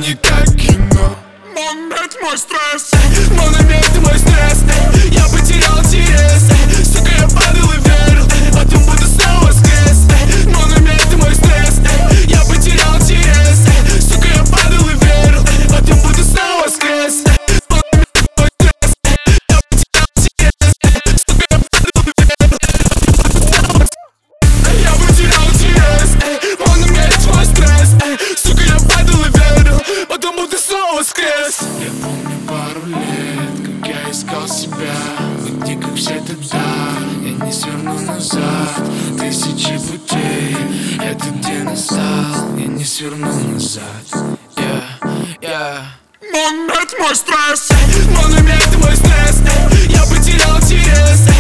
не как кино. Монмед мой стресс, Монумент мой стресс, я потерял интерес. Сука, я падал и верил, потом буду снова воскрес. Монумент мой стресс, я потерял интерес. Сука, я падал и верил, потом буду снова воскрес. Монумент мой стресс, я потерял интерес. Сука, я падал и верил, я потерял интерес. Монумент мой стресс, сука, я падал и верил, потом буду снова воскрес. Я помню пару лет, как я искал себя. Где как все тогда, я не сверну назад. Тысячи путей, это где настал. Я не сверну назад. Монумент мой стресс, монумент мой стресс, я потерял интерес.